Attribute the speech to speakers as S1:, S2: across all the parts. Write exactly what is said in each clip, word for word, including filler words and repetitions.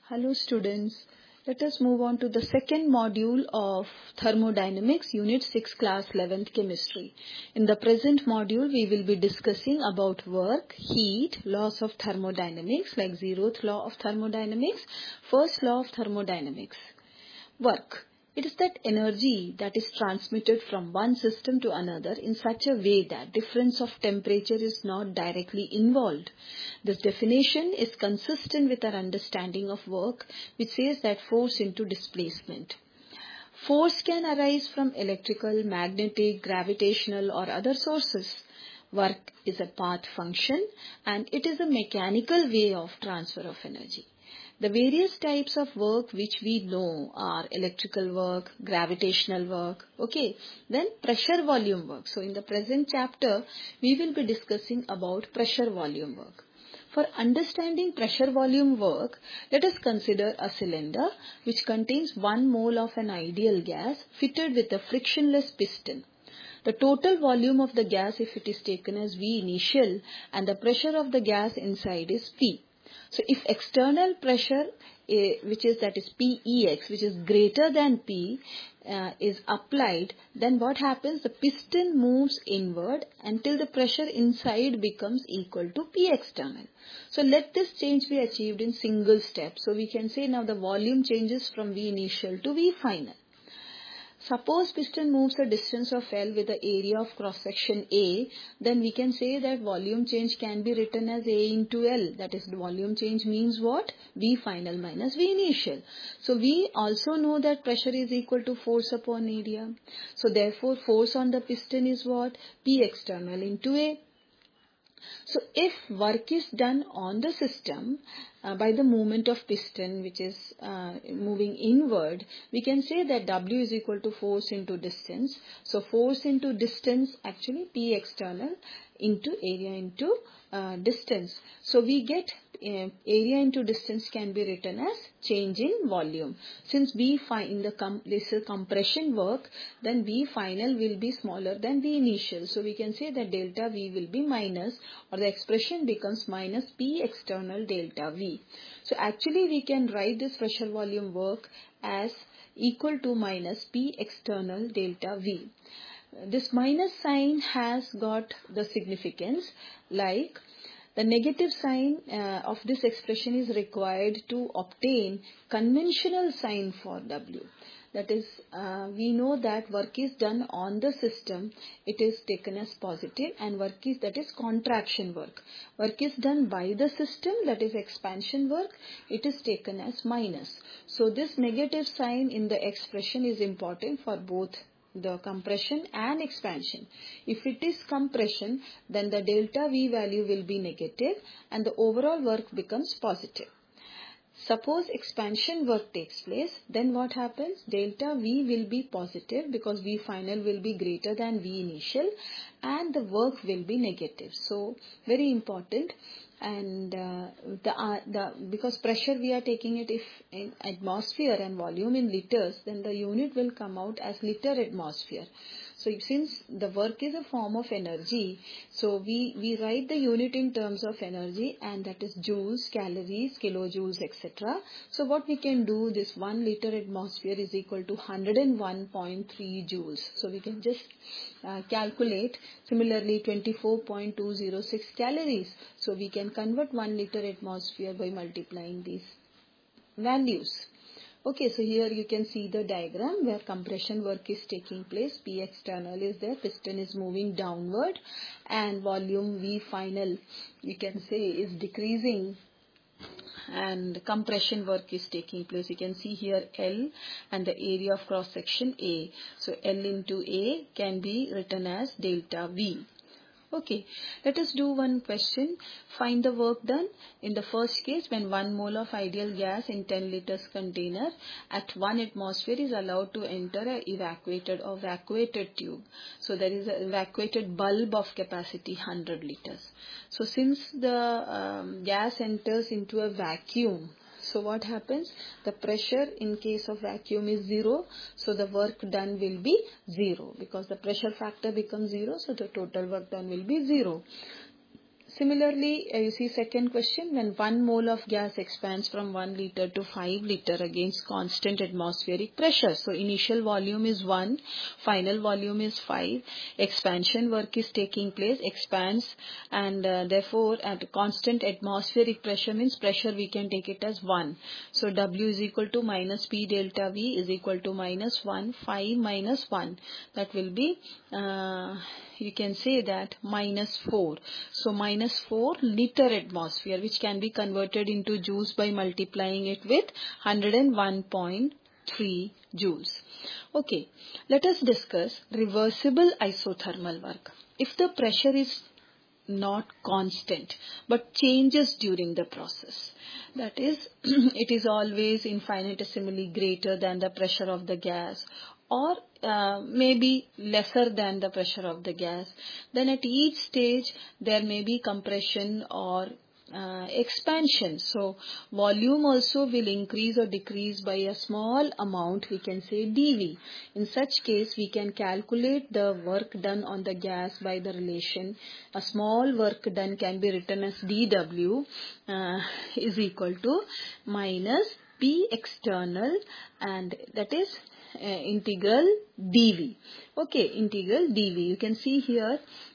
S1: Hello students, let us move on to the second module of thermodynamics, unit six, class eleventh chemistry. In the present module we will be discussing about work, heat, laws of thermodynamics like zeroth law of thermodynamics, first law of thermodynamics. Work. It is that energy that is transmitted from one system to another in such a way that difference of temperature is not directly involved. This definition is consistent with our understanding of work, which says that force into displacement. Force can arise from electrical, magnetic, gravitational or other sources. Work is a path function and it is a mechanical way of transfer of energy. The various types of work which we know are electrical work, gravitational work, okay, then pressure volume work. So in the present chapter, we will be discussing about pressure volume work. For understanding pressure volume work, let us consider a cylinder which contains one mole of an ideal gas fitted with a frictionless piston. The total volume of the gas, if it is taken as V initial, and the pressure of the gas inside is P. So if external pressure, uh, which is that is P E X, which is greater than P, uh, is applied, then what happens? The piston moves inward until the pressure inside becomes equal to P external. So let this change be achieved in single step. So we can say now the volume changes from V initial to V final. Suppose piston moves a distance of L with the area of cross section A, then we can say that volume change can be written as A into L. That is, the volume change means what? V final minus V initial. So we also know that pressure is equal to force upon area. So therefore force on the piston is what? P external into A. So if work is done on the system uh, by the movement of piston, which is uh, moving inward, we can say that W is equal to force into distance. So force into distance, actually P external into area into uh, distance. So we get uh, area into distance can be written as change in volume. Since V fi- in the com- this is compression work, then V final will be smaller than V initial. So we can say that delta V will be minus, or the expression becomes minus P external delta V. So actually we can write this pressure volume work as equal to minus P external delta V. This minus sign has got the significance like the negative sign uh, of this expression is required to obtain conventional sign for W. That is, uh, we know that work is done on the system, it is taken as positive, and work is that is contraction work. Work is done by the system, that is expansion work, it is taken as minus. So this negative sign in the expression is important for both the compression and expansion. If it is compression, then the delta V value will be negative and the overall work becomes positive. Suppose expansion work takes place, then what happens? Delta V will be positive because V final will be greater than V initial and the work will be negative. So very important. And uh, the uh, the because pressure we are taking it if in atmosphere and volume in liters, then the unit will come out as liter atmosphere. So since the work is a form of energy, so we we write the unit in terms of energy, and that is joules, calories, kilojoules, et cetera. So what we can do, this one liter atmosphere is equal to one hundred one point three joules. So we can just uh, calculate. Similarly, twenty-four point two zero six calories. So we can convert one liter atmosphere by multiplying these values. Okay, so here you can see the diagram where compression work is taking place. P external is there, piston is moving downward, and volume V final, you can say, is decreasing, and compression work is taking place. You can see here L and the area of cross section A. So L into A can be written as delta V. Okay, let us do one question. Find the work done. In the first case, when one mole of ideal gas in ten liters container at one atmosphere is allowed to enter a evacuated or vacuated tube. So there is an evacuated bulb of capacity one hundred liters. So since the um, gas enters into a vacuum, so what happens? The pressure in case of vacuum is zero. So the work done will be zero because the pressure factor becomes zero. So the total work done will be zero. Similarly, uh, you see second question, when one mole of gas expands from one liter to five liter against constant atmospheric pressure. So initial volume is one, final volume is five, expansion work is taking place, expands, and uh, therefore at constant atmospheric pressure means pressure we can take it as one. So W is equal to minus P delta V is equal to minus one, five minus one. That will be, uh, you can say that minus four. So minus four liter atmosphere, which can be converted into joules by multiplying it with one hundred one point three joules. Okay, let us discuss reversible isothermal work. If the pressure is not constant but changes during the process, that is it is always infinitesimally greater than the pressure of the gas, or uh, maybe lesser than the pressure of the gas, then at each stage there may be compression or uh, expansion. So volume also will increase or decrease by a small amount, we can say dV. In such case we can calculate the work done on the gas by the relation. A small work done can be written as dW uh, is equal to minus P external, and that is Uh, integral dV. Okay, integral dV. You can see here,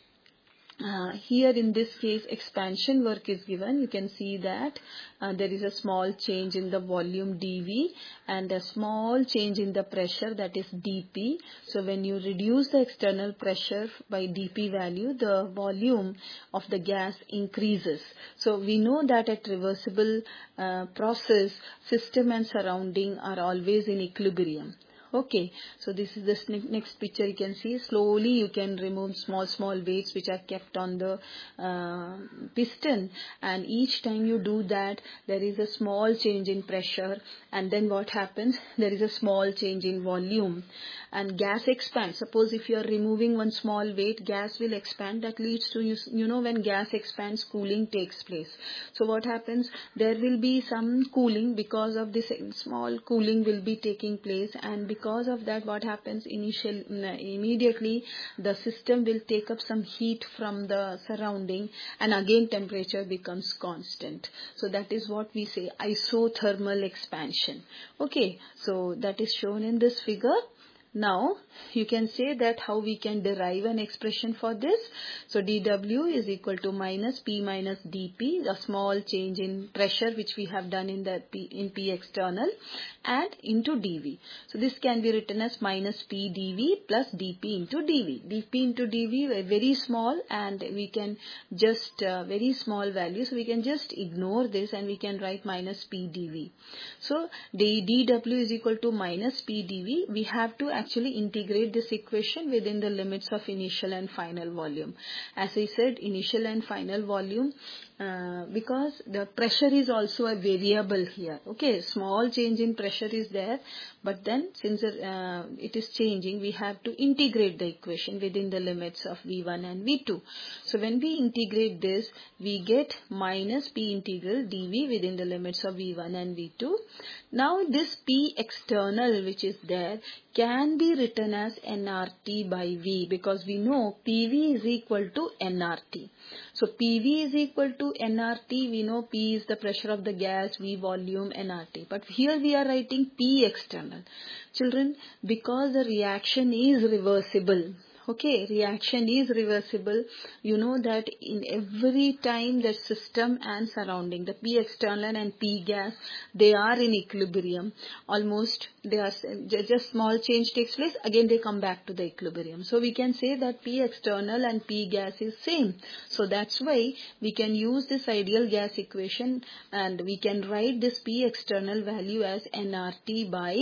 S1: uh, here in this case expansion work is given. You can see that uh, there is a small change in the volume dV and a small change in the pressure, that is dP. So when you reduce the external pressure by dP value, the volume of the gas increases. So we know that at reversible uh, process, system and surrounding are always in equilibrium. Okay, so this is the next picture. You can see slowly you can remove small small weights which are kept on the uh, piston, and each time you do that there is a small change in pressure, and then what happens, there is a small change in volume and gas expands. Suppose if you are removing one small weight, gas will expand. That leads to, you, you know when gas expands, cooling takes place. So what happens, there will be some cooling. Because of this small cooling will be taking place, and because of that what happens, initial immediately the system will take up some heat from the surrounding, and again temperature becomes constant. So that is what we say isothermal expansion. Okay, so that is shown in this figure. Now you can say that how we can derive an expression for this. So dW is equal to minus P minus dP, the small change in pressure which we have done in the P, in P external, and into dV. So this can be written as minus P dV plus dP into dV. dP into dV are very small, and we can just uh, very small value, so we can just ignore this and we can write minus P dV. So the dW is equal to minus P dV. We have to actually integrate this equation within the limits of initial and final volume. As I said, initial and final volume, uh, because the pressure is also a variable here. Okay, small change in pressure is there, but then since uh, it is changing, we have to integrate the equation within the limits of V one and V two. So when we integrate this, we get minus P integral dV within the limits of V one and V two. Now this P external which is there can be written as N R T by V, because we know P V is equal to N R T. So P V is equal to N R T. We know P is the pressure of the gas, V volume, N R T. But here we are writing P external. Children, because the reaction is reversible, okay, reaction is reversible, you know that in every time the system and surrounding, the P external and P gas, they are in equilibrium. Almost they are just small change takes place, again they come back to the equilibrium. So we can say that P external and P gas is same. So that's why we can use this ideal gas equation, and we can write this P external value as N R T by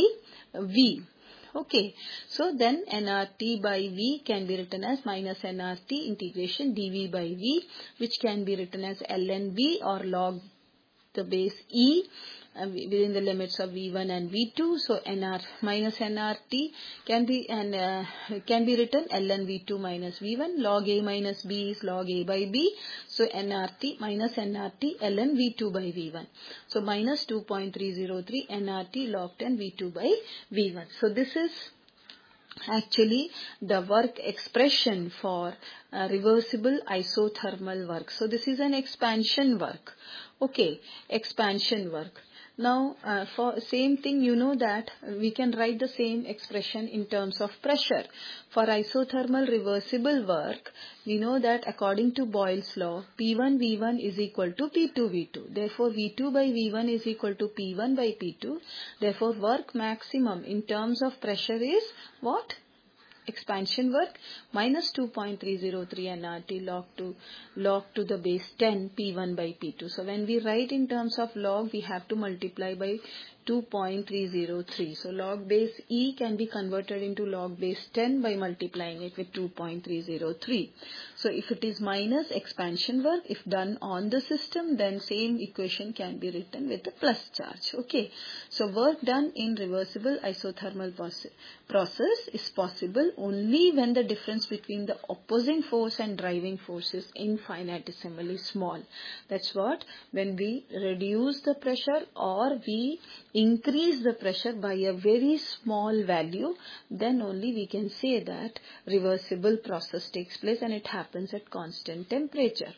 S1: V. Okay, so then N R T by V can be written as minus N R T integration dV by V, which can be written as ln V or log the base E uh, within the limits of V one and V two. So N R minus N R T can be and uh, can be written ln V two minus V one. Log A minus B is log A by B. So N R T minus N R T ln V two by V one. So minus two point three zero three N R T log ten V two by V one. So this is actually the work expression for uh, reversible isothermal work. So this is an expansion work. Okay, expansion work. Now uh, for same thing, you know that we can write the same expression in terms of pressure. For isothermal reversible work, we know that according to Boyle's law, P one V one is equal to P two V two. Therefore V two by V one is equal to P one by P two. Therefore work maximum in terms of pressure is what? Expansion work minus two point three zero three N R T log to log to the base ten P one by P two. So when we write in terms of log, we have to multiply by two point three zero three. So log base E can be converted into log base ten by multiplying it with two point three zero three. So if it is minus expansion work, if done on the system, then same equation can be written with the plus charge. Okay. So work done in reversible isothermal process is possible only when the difference between the opposing force and driving force is infinitesimally small. That's what, when we reduce the pressure or we increase the pressure by a very small value, then only we can say that reversible process takes place and it happens at constant temperature.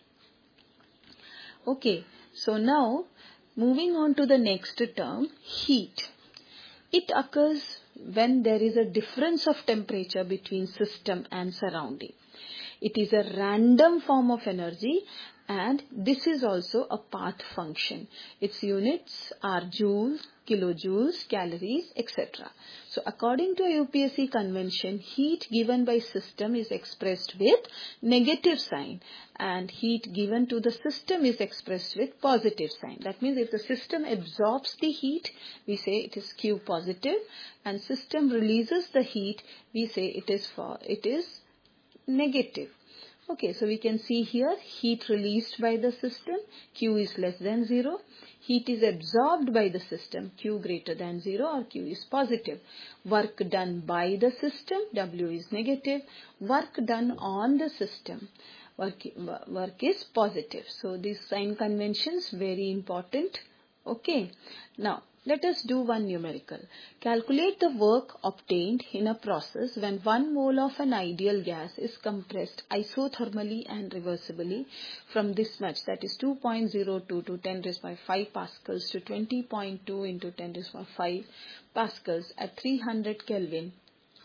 S1: Okay, so now moving on to the next term, heat. It occurs when there is a difference of temperature between system and surrounding. It is a random form of energy and this is also a path function. Its units are joules, kilojoules, calories, et cetera. So according to a U P S C convention, heat given by system is expressed with negative sign and heat given to the system is expressed with positive sign. That means if the system absorbs the heat, we say it is Q positive, and system releases the heat, we say it is for it is negative. Okay, so we can see here heat released by the system, Q is less than zero. Heat is absorbed by the system, Q greater than zero or Q is positive. Work done by the system, W is negative. Work done on the system, work, work is positive. So these sign conventions very important. Okay, now let us do one numerical. Calculate the work obtained in a process when one mole of an ideal gas is compressed isothermally and reversibly from this much, that is two point zero two to ten raised by five pascals to twenty point two into ten raised by five pascals at three hundred Kelvin.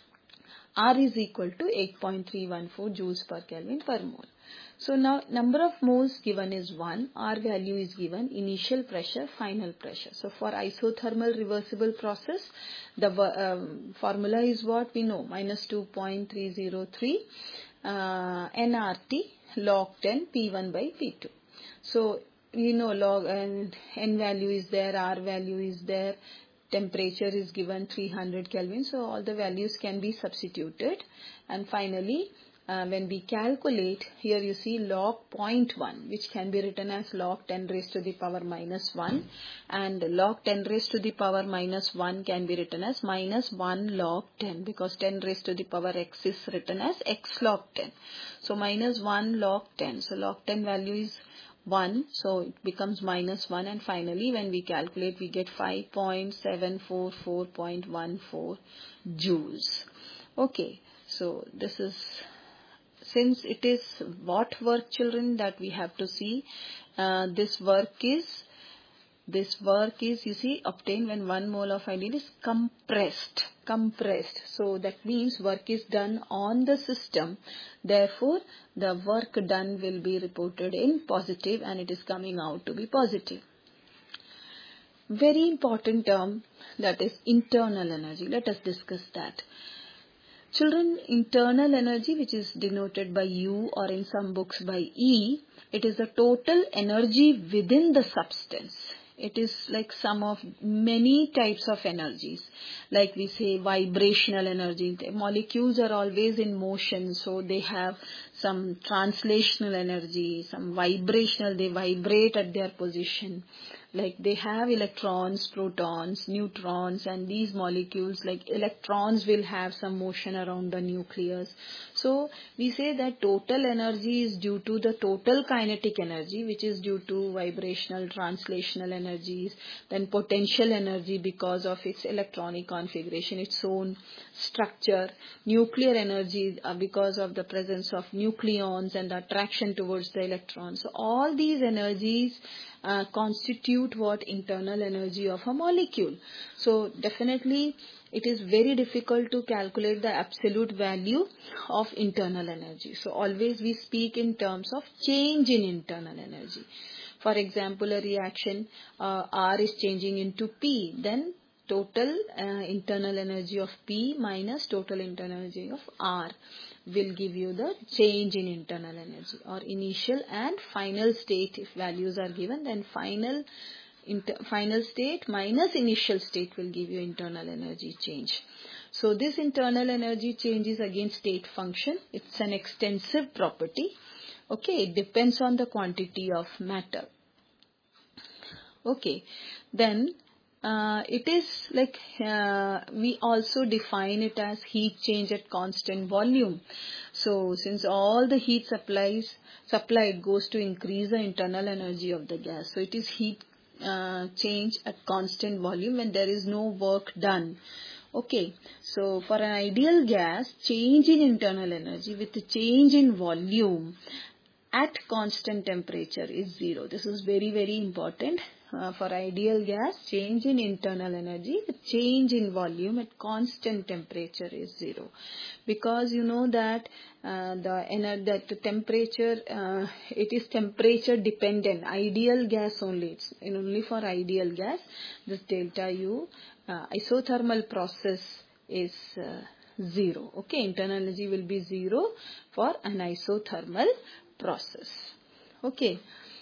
S1: R is equal to eight point three one four joules per Kelvin per mole. So now number of moles given is one, R value is given, initial pressure, final pressure. So for isothermal reversible process, the um, formula is what we know, minus two point three zero three uh, N R T log ten P one by P two. So we know log and N value is there, R value is there, temperature is given three hundred Kelvin. So all the values can be substituted, and finally Uh, when we calculate, here you see log zero point one, which can be written as log ten raised to the power minus one, and log ten raised to the power minus one can be written as minus one log ten, because ten raised to the power x is written as x log ten. So minus one log ten. So log ten value is one, so it becomes minus one, and finally when we calculate we get five point seven four four point one four joules. Okay, so this is, since it is what work, children, that we have to see, uh, this work is, this work is, you see, obtained when one mole of ideal is compressed, compressed. So that means work is done on the system. Therefore, the work done will be reported in positive and it is coming out to be positive. Very important term, that is internal energy. Let us discuss that. Children, internal energy, which is denoted by U or in some books by E, it is the total energy within the substance. It is like sum of many types of energies. Like we say vibrational energy. The molecules are always in motion, so they have some translational energy, some vibrational, they vibrate at their position. like they have electrons, protons, neutrons, and these molecules like electrons will have some motion around the nucleus. So we say that total energy is due to the total kinetic energy, which is due to vibrational, translational energies, then potential energy because of its electronic configuration, its own structure, nuclear energy uh, because of the presence of nucleons and the attraction towards the electrons. So all these energies uh, constitute what? Internal energy of a molecule. So definitely it is very difficult to calculate the absolute value of internal energy. So always we speak in terms of change in internal energy. For example, a reaction uh, R is changing into P, then total uh, internal energy of P minus total internal energy of R will give you the change in internal energy, or initial and final state. If values are given, then final inter final state minus initial state will give you internal energy change. So this internal energy change is again state function. It's an extensive property. Okay, it depends on the quantity of matter. Okay, then uh, it is like uh, we also define it as heat change at constant volume. So since all the heat supplies supplied goes to increase the internal energy of the gas, so it is heat uh, change at constant volume when there is no work done. Okay, so for an ideal gas, change in internal energy with the change in volume at constant temperature is zero. This is very very important. Uh, for ideal gas, change in internal energy, the change in volume at constant temperature is zero, because you know that uh, the ener that the temperature uh, it is temperature dependent. Ideal gas only, it's only for ideal gas. This delta U uh, isothermal process is uh, zero. Okay, internal energy will be zero for an isothermal process. Okay.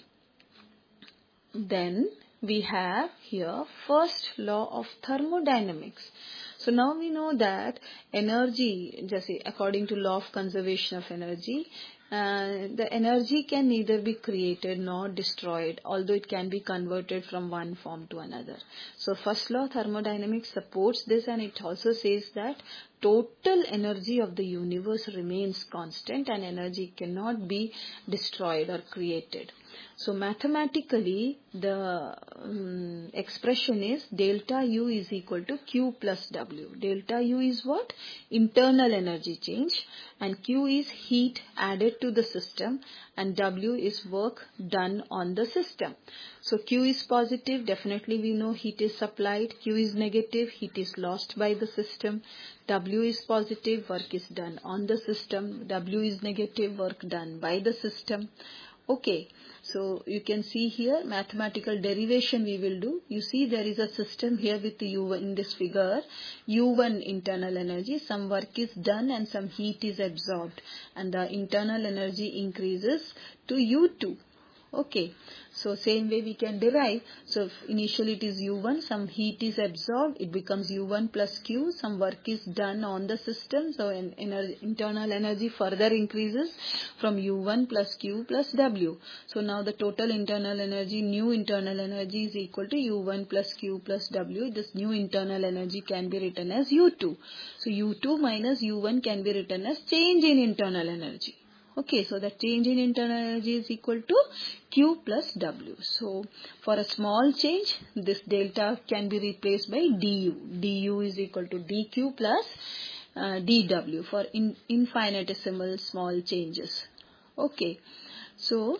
S1: Then we have here first law of thermodynamics. So now we know that energy, just according to law of conservation of energy, uh, the energy can neither be created nor destroyed, although it can be converted from one form to another. So first law of thermodynamics supports this, and it also says that total energy of the universe remains constant and energy cannot be destroyed or created. So mathematically the um, expression is delta U is equal to Q plus W. Delta U is what? Internal energy change, and Q is heat added to the system, and W is work done on the system. So Q is positive, definitely we know heat is supplied. Q is negative, heat is lost by the system. W is positive, work is done on the system. W is negative, work done by the system. Okay, so you can see here mathematical derivation we will do. You see there is a system here with U one in this figure. U one internal energy, some work is done and some heat is absorbed, and the internal energy increases to U two. Okay, so same way we can derive. So if initially it is U one, some heat is absorbed, it becomes U one plus Q, some work is done on the system, so an energy, internal energy further increases from U one plus Q plus W. So now the total internal energy, new internal energy is equal to U one plus Q plus W. This new internal energy can be written as U two. So U two minus U one can be written as change in internal energy. Okay, so the change in internal energy is equal to Q plus W. So for a small change, this delta can be replaced by du. Du is equal to dq plus uh, dw for in, infinitesimal small changes. Okay, so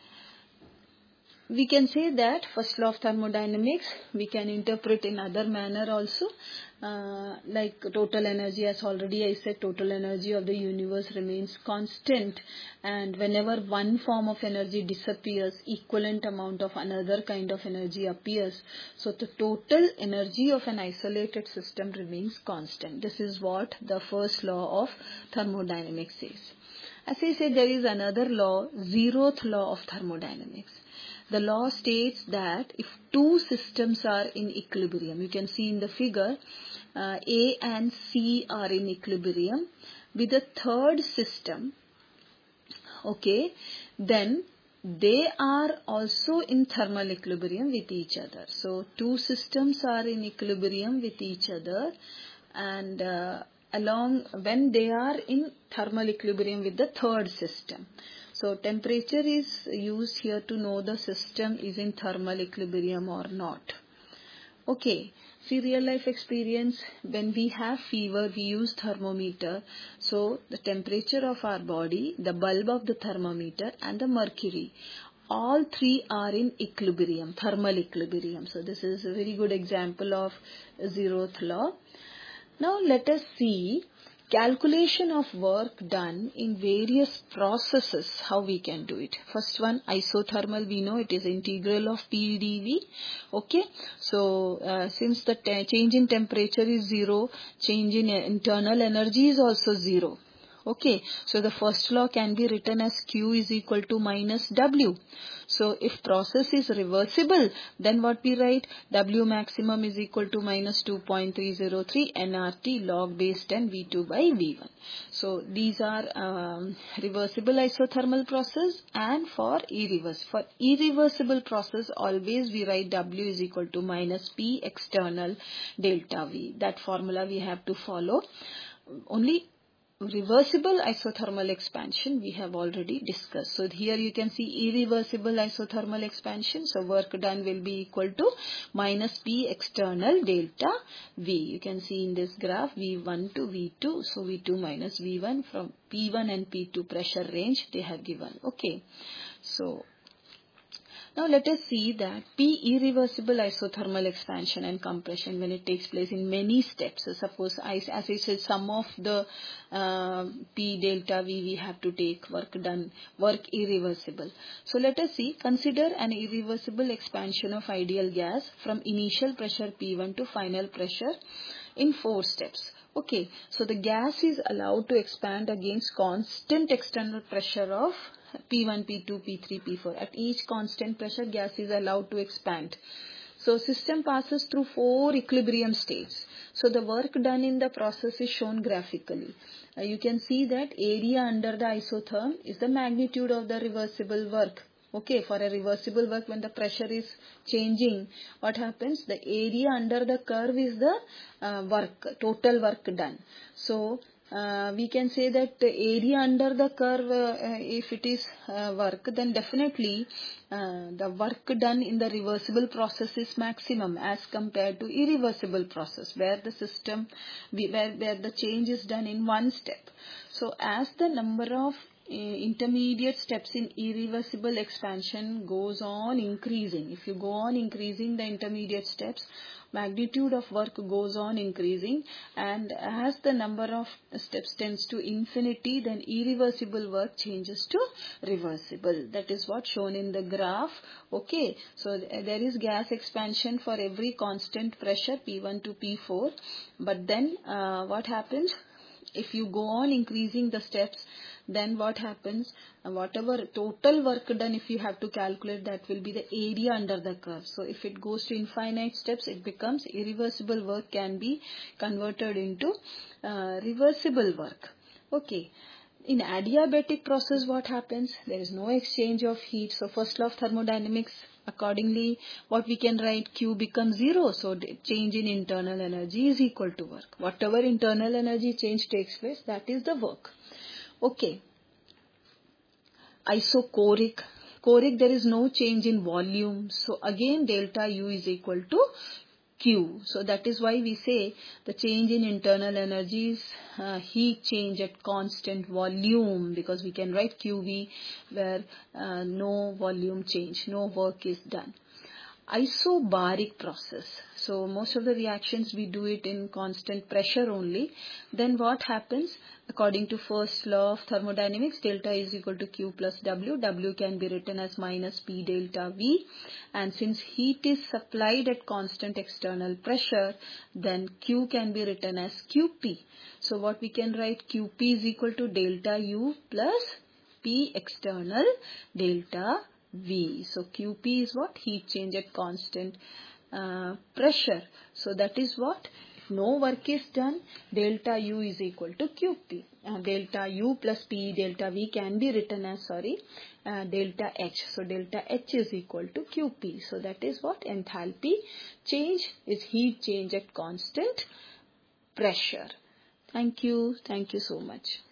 S1: we can say that first law of thermodynamics we can interpret in other manner also, uh, like total energy, as already I said, total energy of the universe remains constant, and whenever one form of energy disappears, equivalent amount of another kind of energy appears. So the total energy of an isolated system remains constant. This is what the first law of thermodynamics says. As I said, there is another law, zeroth law of thermodynamics. The law states that if two systems are in equilibrium, you can see in the figure, uh, A and C are in equilibrium with a third system, okay, then they are also in thermal equilibrium with each other. So two systems are in equilibrium with each other, and uh, along when they are in thermal equilibrium with the third system. So temperature is used here to know the system is in thermal equilibrium or not. Okay, see real life experience, when we have fever we use thermometer. So the temperature of our body, the bulb of the thermometer and the mercury, all three are in equilibrium, thermal equilibrium. So this is a very good example of zeroth law. Now let us see calculation of work done in various processes, how we can do it. First one, isothermal, we know it is integral of P dV. Okay, so uh, since the change in temperature is zero, change in internal energy is also zero. Okay, so the first law can be written as Q is equal to minus W. So if process is reversible, then what we write? W maximum is equal to minus two point three zero three N R T log base ten V two by V one. So these are um, reversible isothermal process, and for irreversible. For irreversible process, always we write W is equal to minus P external delta V. That formula we have to follow. Only reversible isothermal expansion we have already discussed. So here you can see irreversible isothermal expansion. So work done will be equal to minus P external delta V. You can see in this graph V one to V two. So V two minus V one, from P one and P two pressure range they have given. Okay. So now let us see that P irreversible isothermal expansion and compression, when it takes place in many steps. So suppose I, as I said, some of the uh, P delta V we have to take work done, work irreversible. So let us see, consider an irreversible expansion of ideal gas from initial pressure P one to final pressure in four steps. Okay, so the gas is allowed to expand against constant external pressure of P one, P two, P three, P four. At each constant pressure, gas is allowed to expand. So system passes through four equilibrium states. So the work done in the process is shown graphically. Uh, you can see that area under the isotherm is the magnitude of the reversible work. Okay, for a reversible work, when the pressure is changing, what happens? The area under the curve is the uh, work, total work done. So uh, we can say that the area under the curve, uh, if it is uh, work, then definitely uh, the work done in the reversible process is maximum as compared to irreversible process, where the system, where, where the change is done in one step. So as the number of intermediate steps in irreversible expansion goes on increasing, if you go on increasing the intermediate steps, magnitude of work goes on increasing, and as the number of steps tends to infinity, then irreversible work changes to reversible. That is what shown in the graph. Okay, so there is gas expansion for every constant pressure P one to P four, but then uh, what happens? If you go on increasing the steps, then what happens? Whatever total work done, if you have to calculate, that will be the area under the curve. So if it goes to infinite steps, it becomes irreversible work can be converted into uh, reversible work. Okay. In adiabatic process, what happens? There is no exchange of heat. So first law of thermodynamics, accordingly, what we can write? Q becomes zero. So change in internal energy is equal to work. Whatever internal energy change takes place, that is the work. Okay. Isochoric. Choric, there is no change in volume. So again, delta U is equal to Q. So that is why we say the change in internal energy is uh, heat change at constant volume, because we can write Q V where uh, no volume change, no work is done. Isobaric process. So most of the reactions we do it in constant pressure only. Then what happens? According to first law of thermodynamics, delta is equal to Q plus W. W can be written as minus P delta V. And since heat is supplied at constant external pressure, then Q can be written as Q P. So what we can write? Q P is equal to delta U plus P external delta V. So Q P is what? Heat change at constant uh, pressure. So that is what no work is done, delta U is equal to Q P. Uh, delta U plus P delta V can be written as, sorry, uh, delta H. So delta H is equal to Q P. So that is what enthalpy change is, heat change at constant pressure. Thank you. Thank you so much.